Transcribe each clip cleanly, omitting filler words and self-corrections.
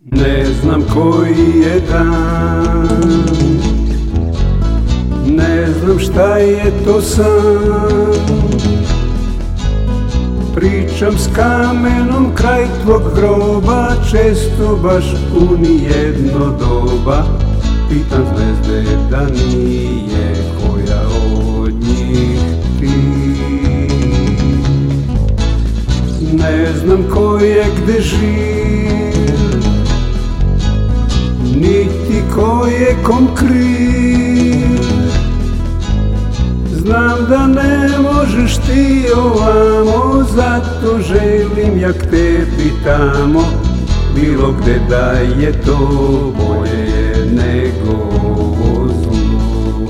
Ne znam koji je dan, ne znam šta je to san. Pričam s kamenom kraj tvog groba, često baš u nijedno doba. Pitam zvezde da nije koja od njih ti. Ne znam ko je gde živ, niti ko je kom kriv. Znam da ne možeš ti ovamo, zato želim jak tebi tamo. Bilo gde da je to bolje nego ovo zlo.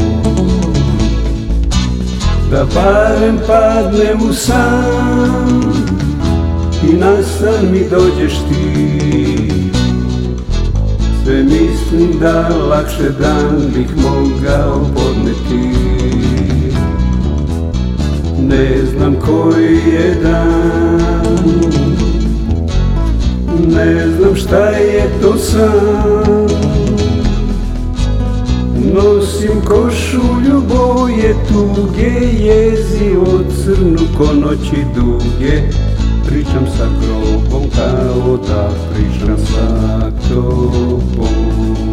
Da barem padnem u san i na san mi dođeš ti. Sve mislim da lakše dan bih mogao podneti. Ne znam koji je dan, ne znam šta je to san. Nosim košulju boje tuge, jezivo crnu ko noći duge. Pričam sa grobom kao da pričam sa tobom.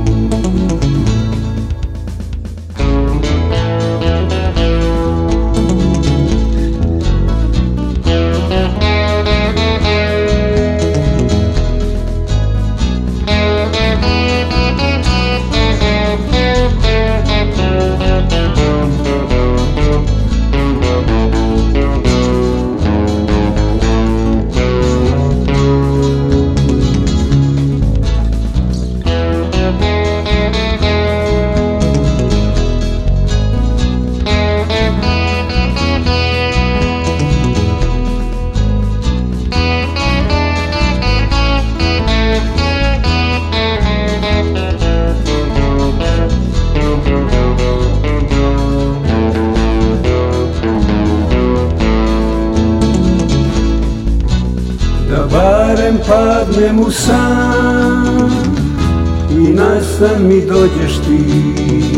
Da barem padnem u san i na san mi dođeš ti.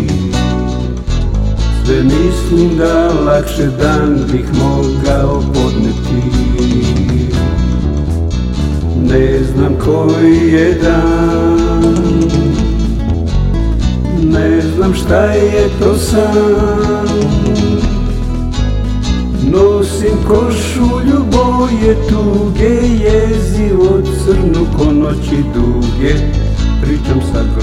Sve mislim da lakše dan bih mogao podneti. Ne znam koji je dan, ne znam šta je to san. Nosim košulju boje tuge, jezivo crnu ko noći duge. Pričam sa